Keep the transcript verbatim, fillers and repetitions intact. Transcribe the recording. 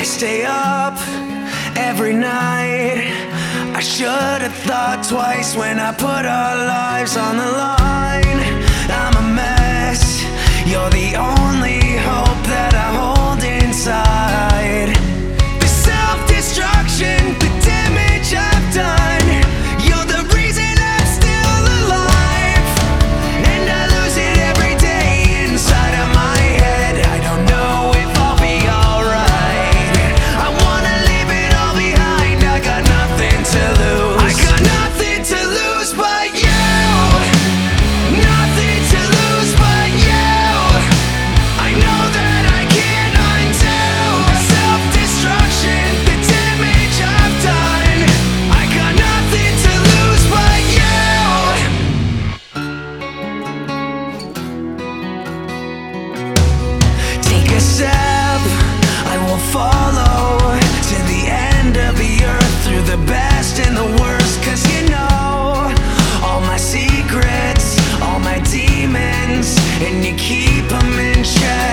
I stay up every night. I should have thought twice when I put our lives on the line. I'm a mess, you're the only hope that I hold inside. The self-destruction, the damage I've done, you're the reason I'm still alive. And I lose it every day inside of my head. I don't know if I'll be alright. I wanna leave it all behind. I got nothing to lose. I got nothing to lose but you. Nothing to lose but you. I know that I can't undo the self-destruction, the damage I've done. I got nothing to lose but you. Take a step, I will follow to the end of the earth, through the best and the worst. Cause you know all my secrets, all my demons, and you keep them in check.